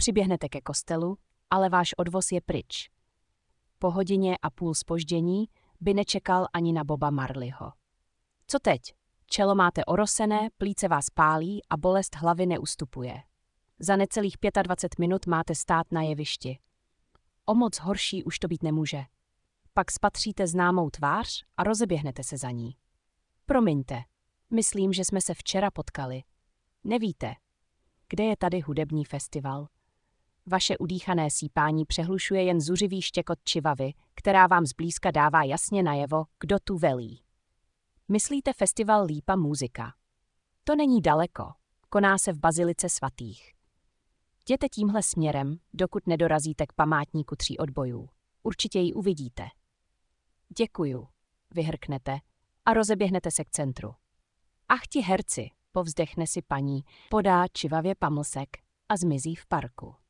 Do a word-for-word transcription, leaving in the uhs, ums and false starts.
Přiběhnete ke kostelu, ale váš odvoz je pryč. Po hodině a půl zpoždění by nečekal ani na Boba Marleyho. Co teď? Čelo máte orosené, plíce vás pálí a bolest hlavy neustupuje. Za necelých dvacet pět minut máte stát na jevišti. O moc horší už to být nemůže. Pak spatříte známou tvář a rozeběhnete se za ní. Promiňte, myslím, že jsme se včera potkali. Nevíte, kde je tady hudební festival? Vaše udýchané sípání přehlušuje jen zuřivý štěkot čivavy, která vám zblízka dává jasně najevo, kdo tu velí. Myslíte festival Lípa Muzika? To není daleko, koná se v Bazilice svatých. Jděte tímhle směrem, dokud nedorazíte k památníku tří odbojů. Určitě ji uvidíte. Děkuju, vyhrknete a rozeběhnete se k centru. Ach ti herci, povzdechne si paní, podá čivavě pamlsek a zmizí v parku.